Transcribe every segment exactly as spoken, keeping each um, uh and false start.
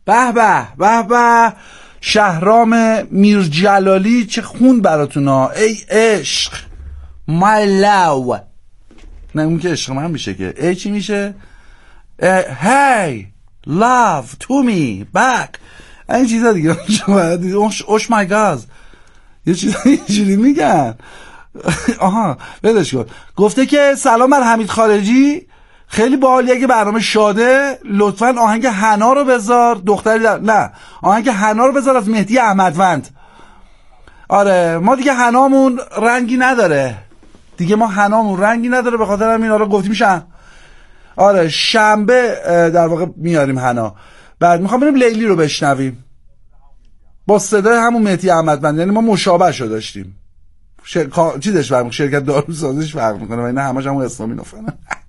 به به به به شهرام میرجلالی چه خون براتون ها. ای عشق my love. نه اون که عشق من میشه که ای چی میشه؟ hey love to me back این چیزا دیگه. اوش my god یه چیزا اینجوری میگن. آها بدش کن. گفته که سلام بر حمید خارجی، خیلی باحالیه که برنامه شاده، لطفاً آهنگ حنا رو بذار. دختری در... نه آهنگ حنا رو بذار از مهدی احمدوند. آره ما دیگه حنامون رنگی نداره دیگه، ما حنامون رنگی نداره، به خاطر همین آره گفتیم شن. آره شنبه در واقع میاریم حنا. بعد میخوام بریم لیلی رو بشنویم با صدای همون مهدی احمدوند، یعنی ما مشابهش رو داشتیم. شر... چیزش فرق میکنه، شرکت داروسازیش فرق میکنه و اینا همش همون اسلامی نفنه.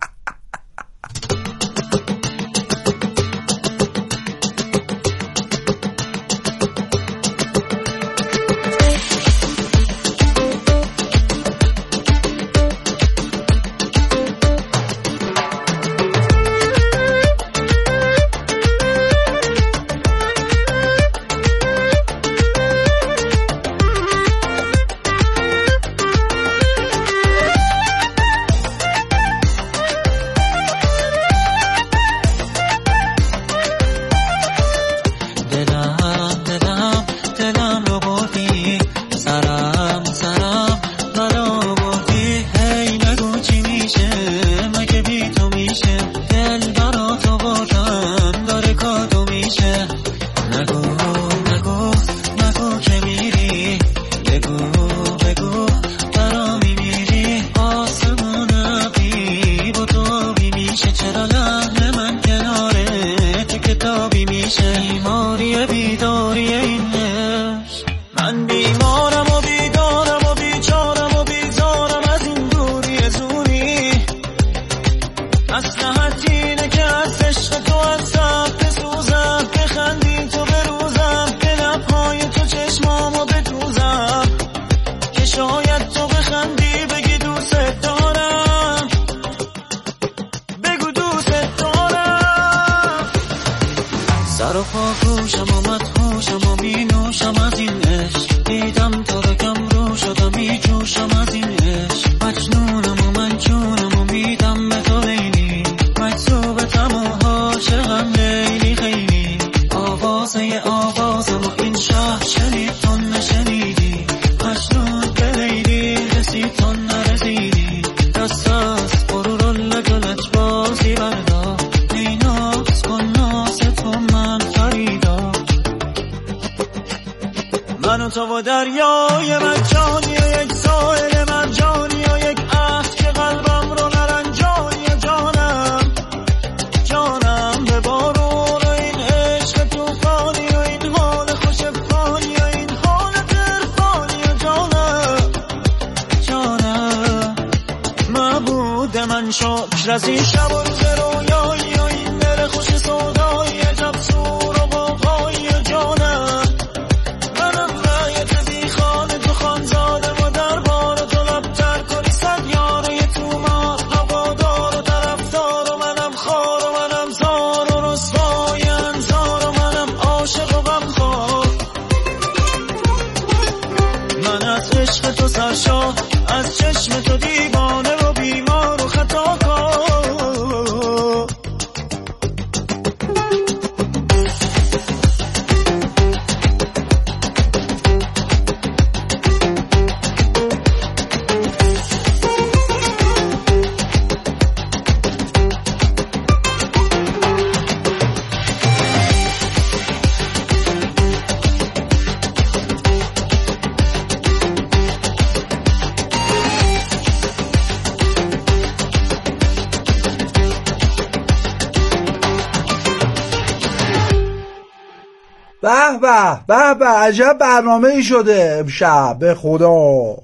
به به به به عجب برنامه ای شده امشب به خدا.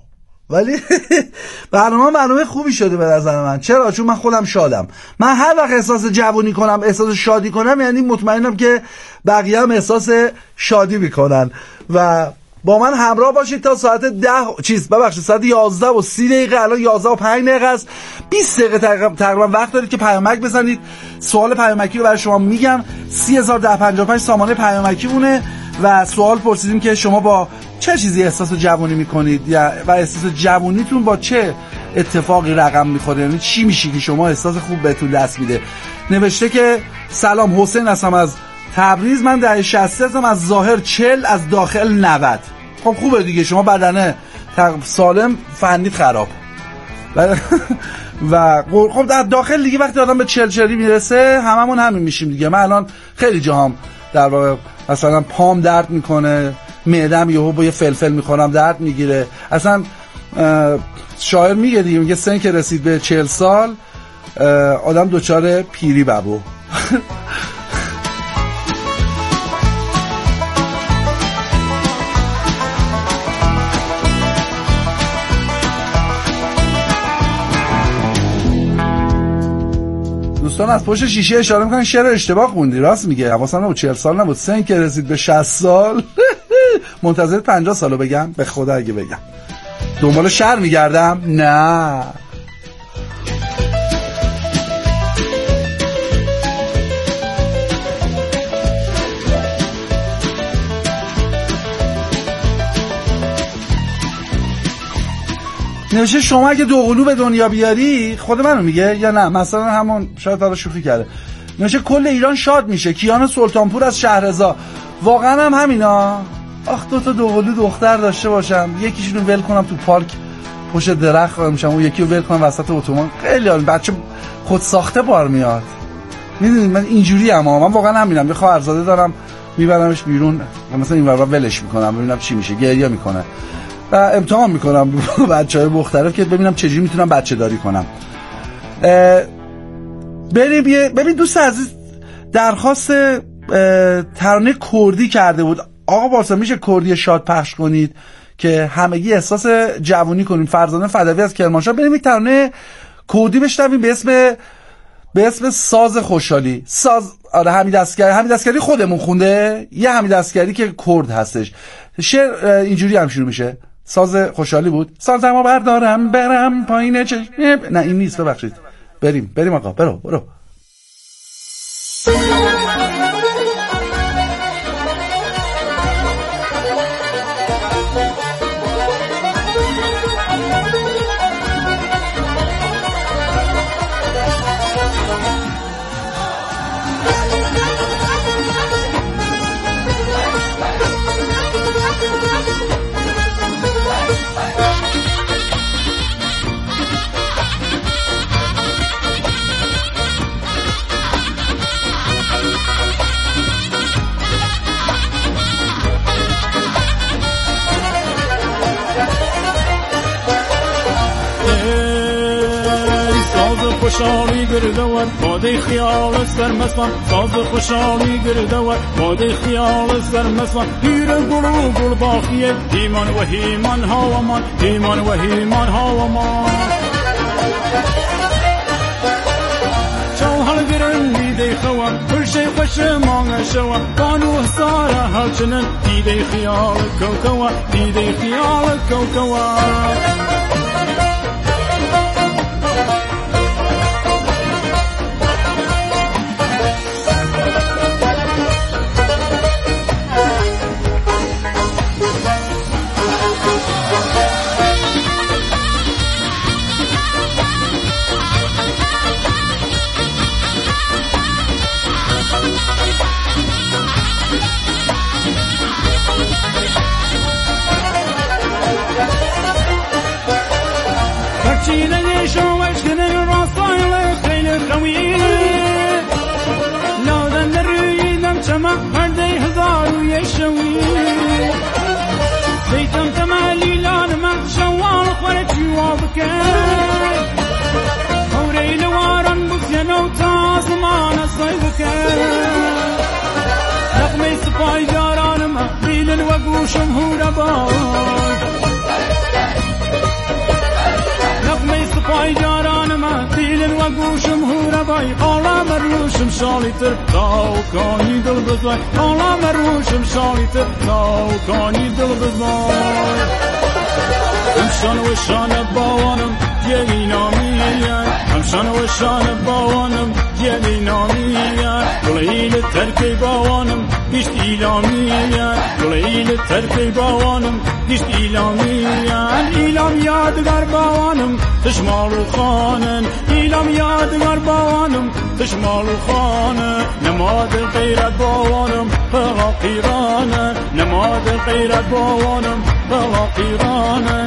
ولی برنامه برنامه خوبی شده به نظر من. چرا؟ چون من خودم شادم. من هر وقت احساس جوونی کنم، احساس شادی کنم، یعنی مطمئنم که بقیه هم احساس شادی میکنن و با من همراه باشید تا ساعت ده چیز ببخشید ساعت یازده و سی دقیقه. الان یازده و پنج دقیقه است. بیست دقیقه تقریبا وقت دارید که پیامک بزنید. سوال پیامکی رو برای شما میگم. سی هزار و ده پنجاه و پنج سامانه پیامکی مونه و سوال پرسیدیم که شما با چه چیزی احساس جوانی میکنید یا و احساس جوانیتون با چه اتفاقی رقم میخوره، یعنی چی میشه که شما احساس خوب بهتون دست میده. نوشته که سلام، حسین هستم از تبریز. من دهه شصت هستم، از ظاهر چهل، از داخل نود. خب خوبه دیگه، شما بدنه سالم، فنیت خراب و و خب در داخل دیگه وقتی آدم به چهل چهلی میرسه هممون همین میشیم دیگه. من الان خیلی جاهام در واقع مثلا پام درد میکنه، معدم یهو با یه فلفل میخورم درد میگیره. اصلا شاعر میگه دیگه، میگه سن که رسید به چهل سال آدم دوچار پیری بابو. دوستان از پشت شیشه اشاره میکنن شعر اشتباه خوندی. راست میگه، حواسم نبود چهل سال نبود. سن که رسید به شصت سال منتظر پنجاه سالو بگم؟ به خدا اگه بگم دنبال شعر میگردم؟ نه. نوشه شما اگه دوقلو به دنیا بیاری، خود منو میگه یا نه مثلا همون شاید داره شوخی کرده. نوشه کل ایران شاد میشه. کیان سلطانپور از شهرزا. واقعا هم همینا. آخ دو تا دوقلو دختر داشته باشم، یکیشونو ول کنم تو پارک پشت درخت قایم شم، اون یکی رو ول کنم وسط اتوبان. خیلی حال بچه خود ساخته بار میاد. میدونید من اینجوری ام، من واقعا همینم. یه خواهرزاده دارم میبرمش بیرون مثلا این ورا ولش میکنم ببینم چی میشه، گریه میکنه و امتحان میکنم بچه‌های مختلف که ببینم چجوری میتونم بچه داری کنم. بریم ببین دوست عزیز درخواست ترانه کردی کرده بود. آقا بارسا میشه کردی شاد پخش کنید که همگی احساس جوانی کنیم. فرزانه فدوی از کرمانشاه. بریم یک ترانه کردی بشنویم به اسم به اسم ساز خوشحالی. ساز آره حمید اسکری. حمید اسکری خودمون خونده، یه حمید اسکری که کرد هستش. شعر اینجوری هم شروع میشه. ساز خوشحالی بود. سازمو بردارم برم پایین چشم. نه این نیست ببخشید. بریم بریم آقا برو برو. خوشحالی گردور باده خیال سرمسان، ساز خوشحالی گردور باده خیال سرمسان. هیر گلو گل باقیه هیمان و هیمان هاومان، هیمان و هیمان هاومان. چوهل گرن دیده خوام پرشه خوش مانگ شوا، بانو ساره هلچنن دیده خیال کوکوا، دیده خیال کوکوا. چیلنگ شوش کنن راستای خیلی خوی نادن رویدم چما هرده هزار و یک شوی دیتم تمالی لانم شوال خوره جواب کن خوری لوارن بسینو تا زمان اصای بکن نقمی سپای جارانم بیلن و گوشم هورا بای نقمی سپای جارانم بیلن و و گوشم هوره بای قالم روشم شالیتر تاو کانی دل بزای قالم روشم شالیتر تاو کانی دل بزای همشان و شان باوانم یلی نامیان همشان و شان باوانم یلی نامیان گلیل ترکی باوانم گشت ایلامیان گلیل ترکی باوانم گشت ایلامیان ایلام یادگار باوانم تشمال خانن ایلام یادگار باوانم تشمال خانن نماد غیرت باوانم بلا قیرانن نماد غیرت باوانم بلا قیرانن.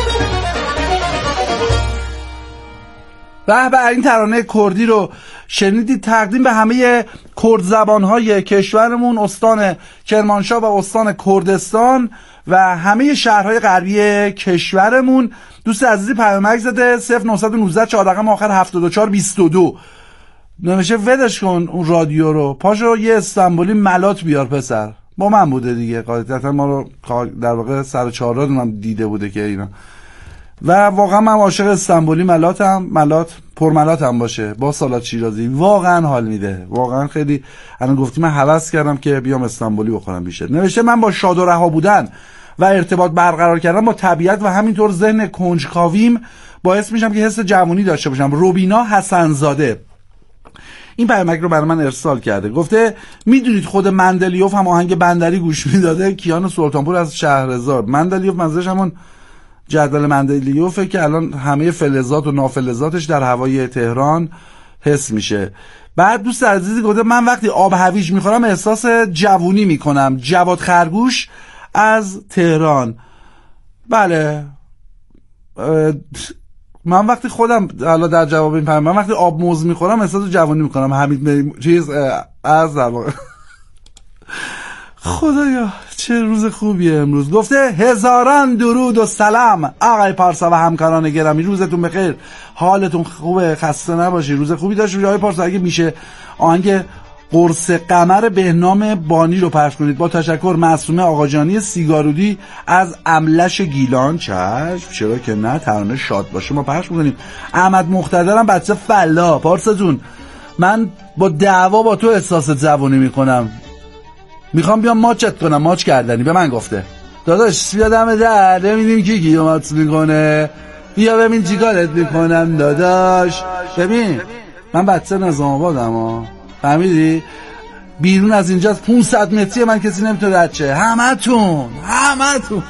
به به این ترانه کردی رو شنیدید، تقدیم به همه کرد زبان‌های کشورمون، استان کرمانشاه و استان کردستان و همه شهرهای غربی کشورمون. دوست عزیزی پیامک زده صفر نه یک نه چهار رقم آخر هفتاد و چهار بیست و دو نمیشه ودش کن اون رادیو رو، پاشو یه استانبولی ملات بیار پسر. با من بوده دیگه قاعدتا، ما رو در واقع سر چهار راه من دیده بوده که اینا، و واقعا من عاشق استانبولی ملاتم، ملات پرملاتم باشه با سالاد شیرازی، واقعا حال میده، واقعا خیلی. الان گفتی من هوس کردم که بیام استانبولی بخورم بیشتر. نوشته من با شاد و رها بودن و ارتباط برقرار کردن با طبیعت و همینطور ذهن کنجکاویم باعث میشم که حس جوانی داشته باشم. روبینا حسنزاده این پیامک رو برای من ارسال کرده، گفته میدونید خود مندلیوف هم آهنگ بندری گوش میداده؟ کیان سلطانپور از شهرزاد. مندلیوف منظورش همون جدول مندلیوفه که الان همه فلزات و نافلزاتش در هوای تهران حس میشه. بعد دوست عزیزی گفته من وقتی آب هویج میخورم احساس جوونی میکنم. جواد خرگوش از تهران. بله من وقتی خودم حالا در جواب این پیام، من وقتی آب موز میخورم احساس جوانی میکنم. حمید چیز از در واقع خدایا چه روز خوبیه امروز. گفته هزاران درود و سلام آقای پارسا و همکاران گرامی، روزتون بخیر، حالتون خوبه، خسته نباشی، روز خوبی داشت. آقای پارسا اگه میشه آهنگ قرص قمر بهنام بانی رو پخش کنید. با تشکر، معصومه آقاجانی سیگارودی از املش گیلان. چشم، چرا که نه، ترانه شاد باشه ما پخش می‌کنیم. احمد مقتدرم بچه فلا. پارسا جون من با دعوا با تو احساس جوانی میکنم، میخوام بیام ماچت کنم، ماچ کردنی به من گفته. داداش بیا دم در ببینیم کی کی ماچ میکنه، بیا ببین چیکارت میکنم داداش. ببین من بچه نظام آبادم ها، فهمیدی؟ بیرون از اینجا پانصد متری من کسی نمیتونه رد شه. همتون همتون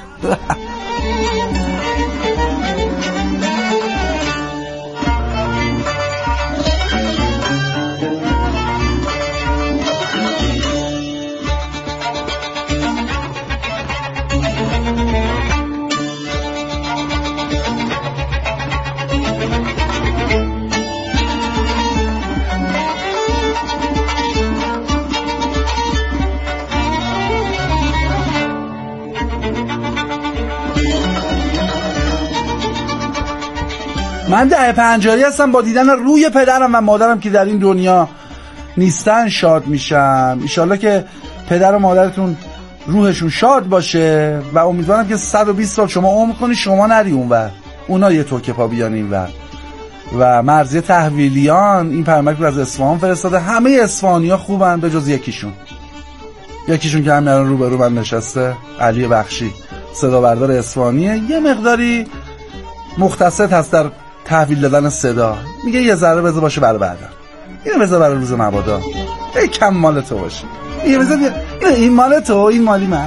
من ده پنجاری هستم، با دیدن روی پدرم و مادرم که در این دنیا نیستن شاد میشم. ایشالله که پدر و مادرتون روحشون شاد باشه و امیدوارم که صد و بیست سال شما عمر کنی، شما نری اونور، اونا یه توکه پا بیان اینور. و مرضی تحویلیان این پیامک رو از اصفهان فرستاده. همه اصفهانی‌ها خوبن به جز یکیشون، یکیشون که همین الان رو به رو من نشسته، علی بخشی، صدا بردار اصفهانیه، یه مقداری مختصر هست در تحویل دادن صدا، میگه یه ذره بذار باشه برای بعدا، اینو بذار برای روز مبادا، ای کم مال تو باشه، اینو بذار بیا، اینو این مال تو، این مالی من.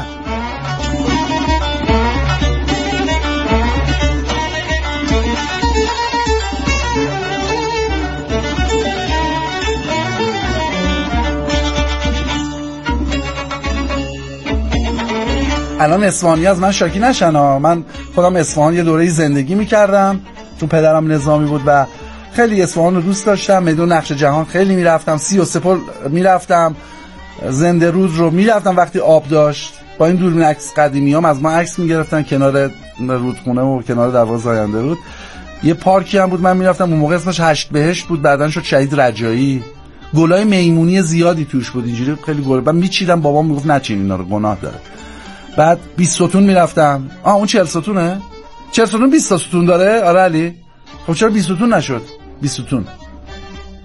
الان اصفهانی از من شاکی نشن ها. من خودم اصفهان یه دوره زندگی میکردم چون پدرم نظامی بود و خیلی اصفهان رو دوست داشتم. میدون نقش جهان خیلی میرفتم، سی و سپر میرفتم، زنده رود رو میرفتم وقتی آب داشت. با این دوربین عکس قدیمی هم از ما عکس میگرفتن کنار رودخونه و کنار دروازه زاینده رود. یه پارکی هم بود من میرفتم، اون موقع اسمش هشت بهشت بود، بعدن شد شهید رجایی. گلای میمونی زیادی توش بود، اینجوری خیلی گل. من میچیدم، بابام میگفت نچین اینا رو، گناه داره. بعد بیست ستون میرفتم. آه اون چهل ستونه؟ چهل ستون بیست ستون داره؟ آره علی. خب چرا بیست ستون نشد؟ بیست ستون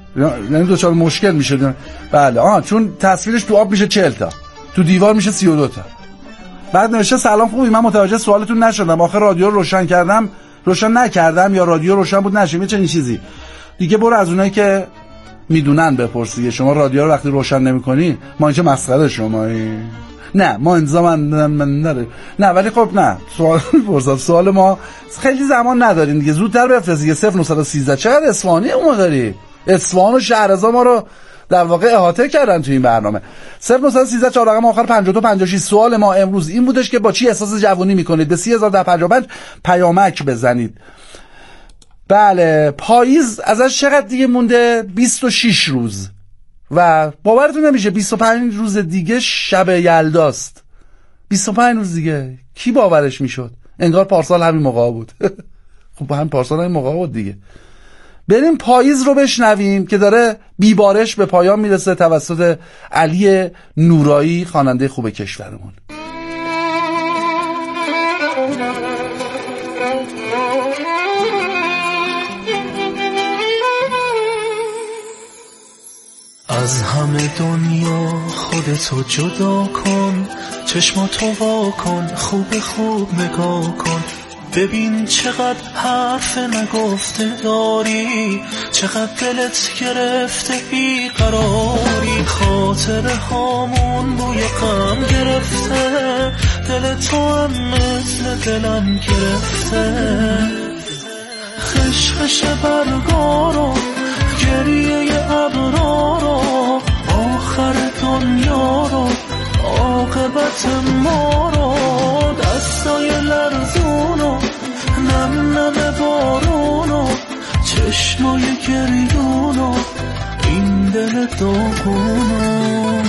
یعنی دوچار مشکل میشه. بله آه چون تصویرش تو آب میشه چهل تا، تو دیوار میشه سی و دو تا. بعد نوشته سلام خوبی، من متوجه سوالتون نشدم، آخه رادیو رو روشن کردم روشن نکردم یا رادیو روشن بود نشه، چه این چیزی دیگه. برو از اونایی که میدونن بپرسی. شما رادیو رو وقتی روشن نمی‌کنی ما اینجا مسخره شمایی. نه ما انتظام من نداره. نه ولی خب نه سوال میپرسم، سوال ما خیلی زمان نداریم دیگه، زودتر بفرست دیگه. صفر نه یک سه چقدر اصفهانی اون داری؟ اصفهان و شهرزا ما رو در واقع احاطه کردن تو این برنامه. صفر نه یک سه چهار رقم آخر پنجاه و دو پنجاه و شش. سوال ما امروز این بودش که با چی احساس جوانی میکنید؟ به سی هزار و پنجاه و پنج پیامک بزنید. بله پاییز ازش چقدر دیگه مونده؟ بیست و شش روز و باورتون نمیشه بیست و پنج روز دیگه شب یلداست. بیست و پنج روز دیگه کی باورش میشد؟ انگار پارسال همین موقع بود. خب هم پارسال همین موقع بود دیگه. بریم پاییز رو بشنویم که داره بیبارش به پایان میرسه توسط علی نورایی، خواننده خوب کشورمون. از همه دنیا خودتو جدا کن، چشماتو وا کن، خوب خوب نگاه کن، ببین چقدر حرف نگفته داری، چقدر دلت گرفته بیقراری، خاطره هامون بوی غم گرفته، دل تو هم مثل دلم گرفته، خشخش برگارو گریه ابرارو، آخر دنیا رو عاقبت ما رو، دستای لرزونو نم نم بارونو، چشمای گریونو این دل داغونو.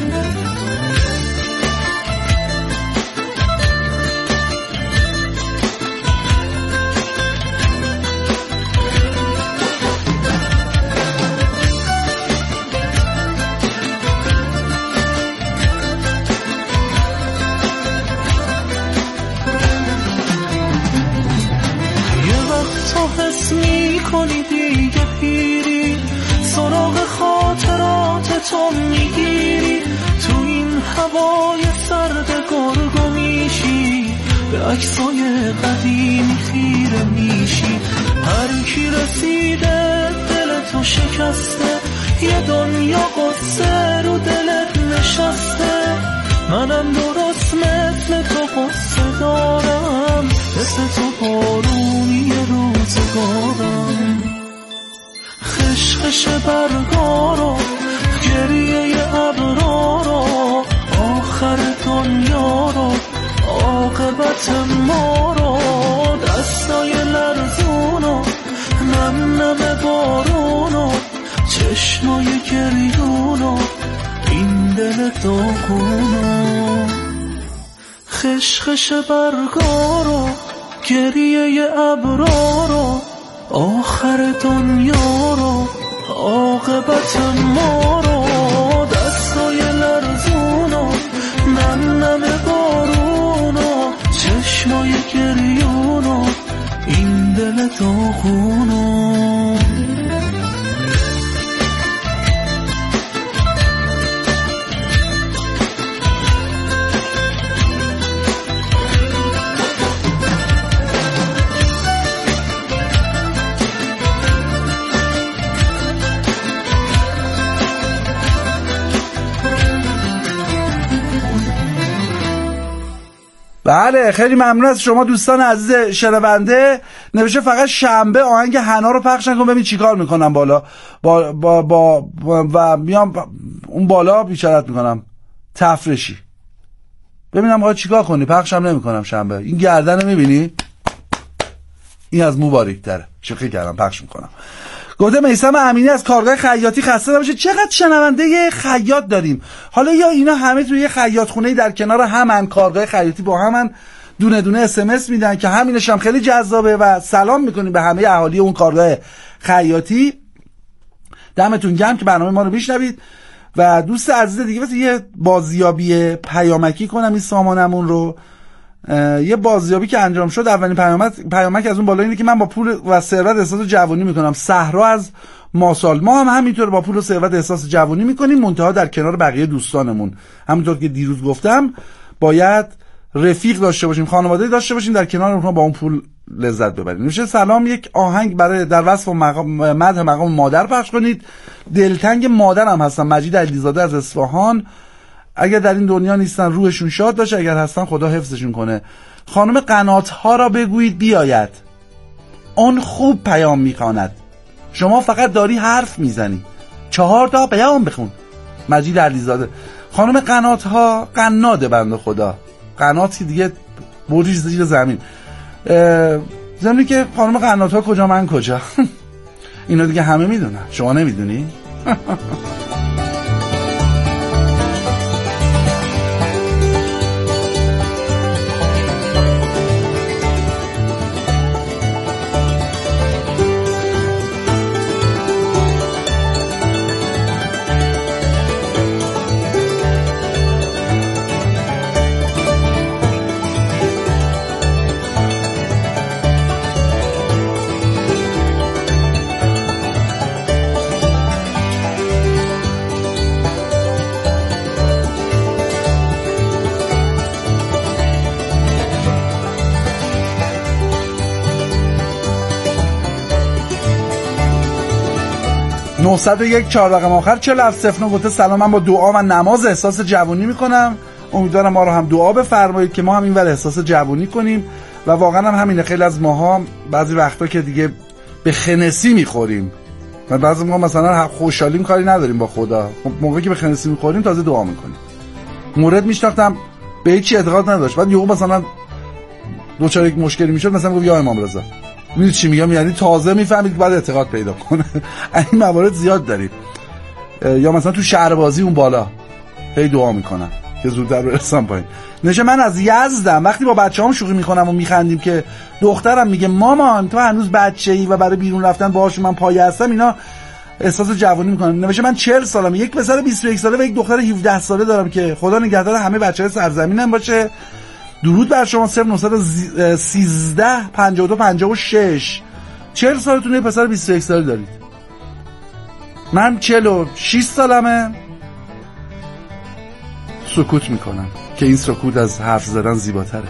کنی دیگه پیری، سراغ خاطرات تو میگیری، تو این هوای سرد گرگو میشی، به عکسای قدیمی خیره میشی، هر کی رسیده دل تو شکسته، یه دنیا قصه رو دلت نشسته، منم درست مثل تو قصه دارم، مثل تو بارونی روزگارم، خشخش برگارو گریه ابرارو، آخر دنیا رو عاقبت ما رو، دستای لرزونو نم نم بارونو، چشمای گریونو این دل داغونو، خشخش برگارو گریه ابرارو، آخر دنیا رو عاقبت ما رو، دستای لرزونو نم نم بارونو، چشمای گریونو این دل داغونو. بله خیلی ممنون از شما دوستان عزیز شنونده. نوشته فقط شنبه آهنگ حنا رو پخش نکن ببین چیکار میکنم بالا با با با, با و میام اون بالا بیچارت میکنم تفرشی ببینم آقا چیکار کنی، پخشم نمیکنم شنبه. این گردن میبینی این از مو باریک‌تره، شوخی کردم پخش میکنم. گفته میثم امینی از کارگاه خیاطی خسته نباشه. چقدر شنونده خیاط داریم حالا، یا اینا همه توی یه خیاط خونه در کنار همن، کارگاه خیاطی با همن، دونه دونه اس ام اس میدن که همینش هم خیلی جذابه و سلام میکنیم به همه اهالی اون کارگاه خیاطی. دمتون گرم که برنامه ما رو میشنوید. و دوست عزیز دیگه واسه یه بازیابی پیامکی کنم این سامانمون رو، یه بازیابی که انجام شد. اولین پیامک پیامک از اون بالا اینه که من با پول و ثروت احساس جوانی میکنم. صحرا از ماسال. ما هم همینطور با پول و ثروت احساس جوانی میکنیم، منتها در کنار بقیه دوستانمون. همونطور که دیروز گفتم باید رفیق داشته باشیم، خانواده داشته باشیم، در کنار اونها با اون پول لذت ببریم. میشه سلام، یک آهنگ برای در وصف مقام مدح مقام مادر پخش کنید. دلتنگ مادرم هستم، مجید علیزاده از اصفهان. اگر در این دنیا نیستن روحشون شاد باشه، اگر هستن خدا حفظشون کنه. خانم قنات ها را بگویید بیاید، اون خوب پیام میخواند، شما فقط داری حرف میزنی، چهار تا پیام بخون. مجید علیزاده. خانم قنات ها قناده بنده خدا، قناتی دیگه بریز زیر زمین. زمینی که خانم قنات ها کجا من کجا اینا دیگه همه میدونن، شما نمیدونی؟ نهصد و یک چهار رقم آخر چهل و هفت صفر نه گفته سلام، من با دعا و نماز احساس جوانی میکنم. امیدوارم ما رو هم دعا بفرمایید که ما هم اینور احساس جوانی کنیم. و واقعا هم همینه، خیلی از ماها بعضی وقتا که دیگه به خنسی میخوریم و بعضی موقع مثلا خوشحالیم کاری نداریم با خدا، موقعی که به خنسی میخوریم تازه دعا میکنیم. مورد میشناختم به هیچ اعتقاد نداشت، بعد یهو مثلا دوچار یک مشکلی میشد مثلا گفت یا امام رضا. میدونی چی میگم؟ یعنی تازه میفهمید بعد اعتقاد پیدا کنه. این موارد زیاد داریم. یا مثلا تو شهربازی اون بالا هی دعا میکنن که زودتر برسم پایین. نشه من از یزدم، وقتی با بچه‌هام شوخی میکنم و میخندیم که دخترم میگه مامان تو هنوز بچه‌ای و برای بیرون رفتن باهاشون من پایه هستم، اینا احساس جوانی میکنم. نمیشه من چهل سالمه، یک پسر بیست و یک ساله و یک دختر هفده ساله دارم که خدا نگهدار همه بچه‌های سرزمینم باشه. درود بر شما. صفر نهصد و سیزده پنجاه و دو پنجاه و شش. چهل سالتون یه پسر بیست و یک ساله دارید. من چهل و شش سالمه. سکوت میکنم که این سکوت از حرف زدن زیباتره.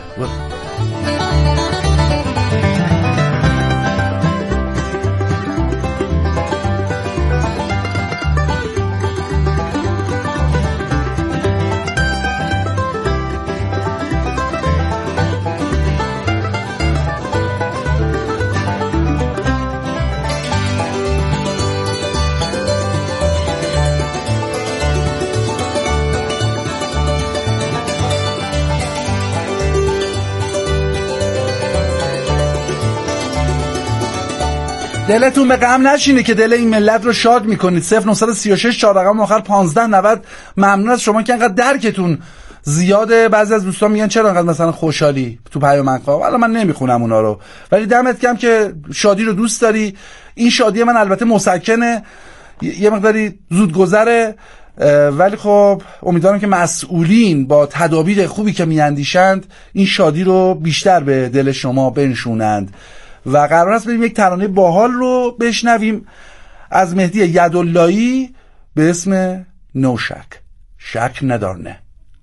دلتون به غم نشینه که دل این ملت رو شاد میکنید. صفر نهصد و سی و شش چهار رقم آخر پانزده نود. ممنون از شما که انقدر درکتون زیاده. بعضی از دوستان میگن چرا انقدر مثلا خوشحالی تو پیامک‌ها، والا من نمیخونم اونا رو، ولی دمت گرم که شادی رو دوست داری. این شادی من البته مسکنه، یه مقداری زود گذره، ولی خب امیدوارم که مسئولین با تدابیر خوبی که میاندیشند این شادی رو بیشتر به دل شما بنشونند. و قرار است بریم یک ترانه باحال رو بشنویم از مهدی یداللهی به اسم نو شک. شک ندار نه.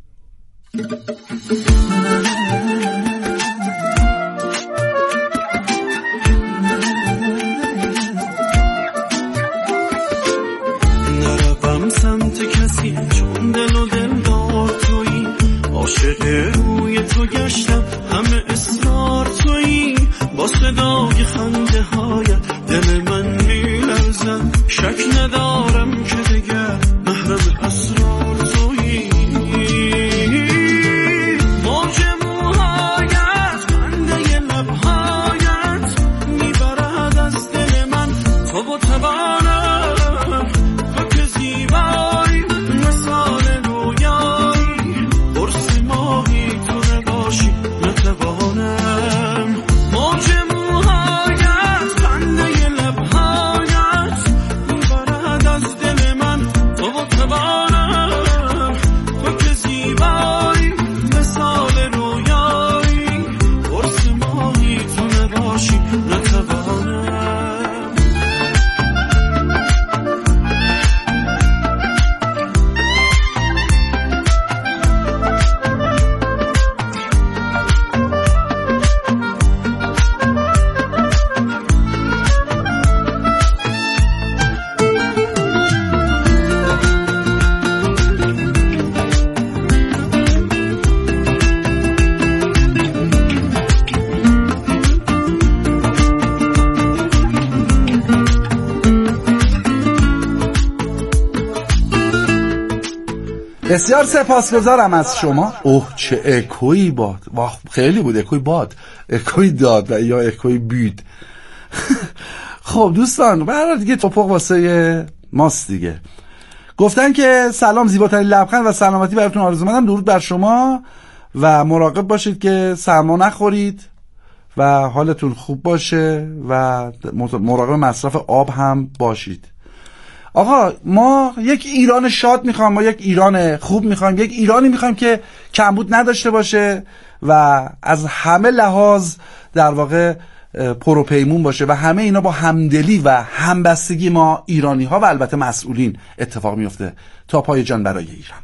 نروم سمت کسی چون دل و دل دار تویی، عاشق روی تو گشتم همه اصرار تویی، با صدای خنده هایت دل من میلرزد، شک ندارم که دیگر محرم اسرار تویی. موج موهایت خنده لبهایت میبرد از دل من، تو با توانم تو که زیبایی مثال رویایی، قرص ماهی تو نباشی نتوانم. موج موهایت خنده لبهایت میبرد از دل بسیار سپاسگزارم از شما. اوه چه اکویی باد، واخ خیلی بود. اکوی باد، اکوی داد یا اکوی بید. خب دوستان برای دیگه توپق واسه ماست دیگه. گفتن که سلام، زیباترین لبخند و سلامتی براتون آرزو می‌کنم. درود بر شما و مراقب باشید که سرما نخورید و حالتون خوب باشه و مراقب مصرف آب هم باشید. آقا ما یک ایران شاد میخوام، ما یک ایران خوب میخوام، یک ایرانی میخوام که کمبود نداشته باشه و از همه لحاظ در واقع پروپیمون باشه و همه اینا با همدلی و همبستگی ما ایرانی ها و البته مسئولین اتفاق میفته. تا پای جان برای ایران.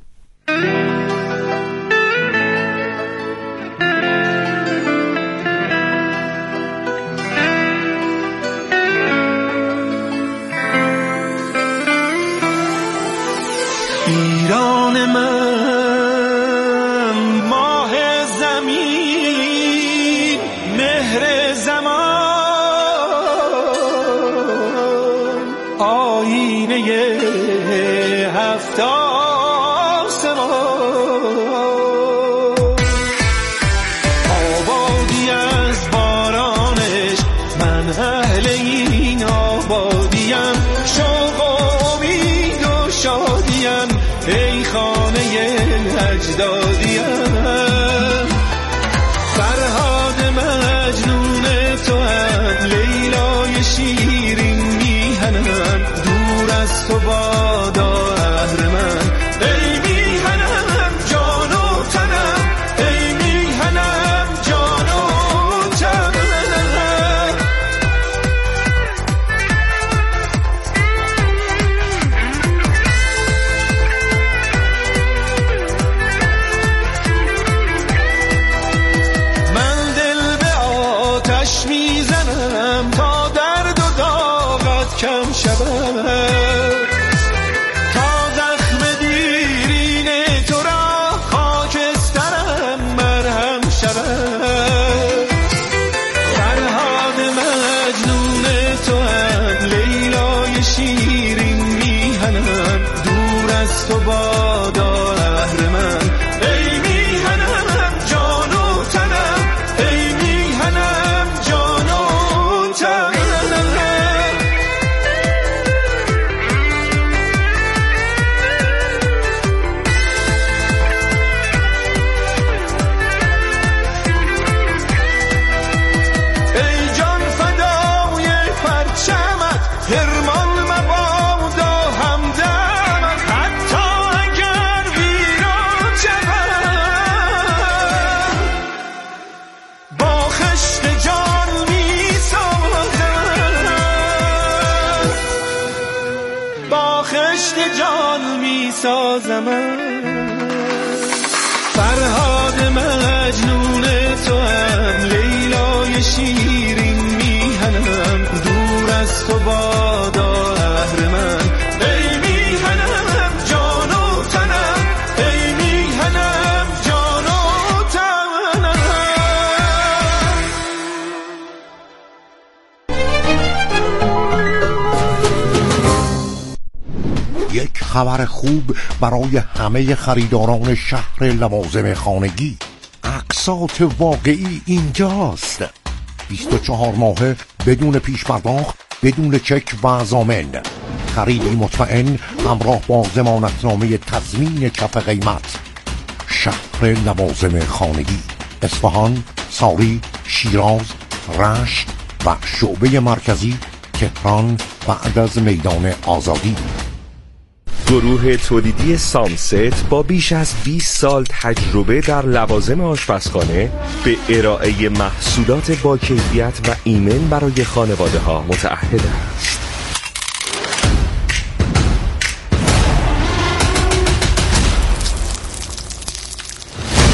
ایران من، ماه زمین، مهر زمان، آینه هفت آسمان، آبادی از بارانش من اهل این آبادیم، شوق و امید و شادیم، ای خانه اجدادیم. فرهاد مجنون تو هم، لیلای شیرین میهنم، دور از تو بادا اهرمن، ای میهنم جان و تنم، ای میهنم جان و تنم. میزنم تا درد و داغت کم شود، تا زخم دیرین تو را خاکسترم مرهم شود. فرهاد مجنون تو هم، لیلای شیرین میهنم، دور از تو بادا اهرمن، ای میهنم جان و تنم، ای میهنم جان و تنم. ای جان فدای پرچمت، حرمان مبادا همدمت، حتی اگر ویران شود، با خشت جان می سازم، با خشت جان می سازم. فرهاد مجنون تو هم، لیلای شیرین میهنم، دور از تو بادا اهرمن، ای میهنم جان و تنم، ای میهنم جان و تنم. یک خبر خوب برای همه خریداران شهر لوازم خانگی. اقساط واقعی اینجاست. بیست و چهار ماهه بدون پیش پرداخت، بدون چک و ضامن. خریدی مطمئن همراه با ضمانتنامه تضمین کف قیمت. شهر لوازم خانگی، اصفهان، ساری، شیراز، رشت و شعبه مرکزی تهران بعد از میدان آزادی. گروه تولیدی سامست با بیش از بیست سال تجربه در لوازم آشپزخانه به ارائه محصولات با کیفیت و ایمن برای خانواده ها متعهد است.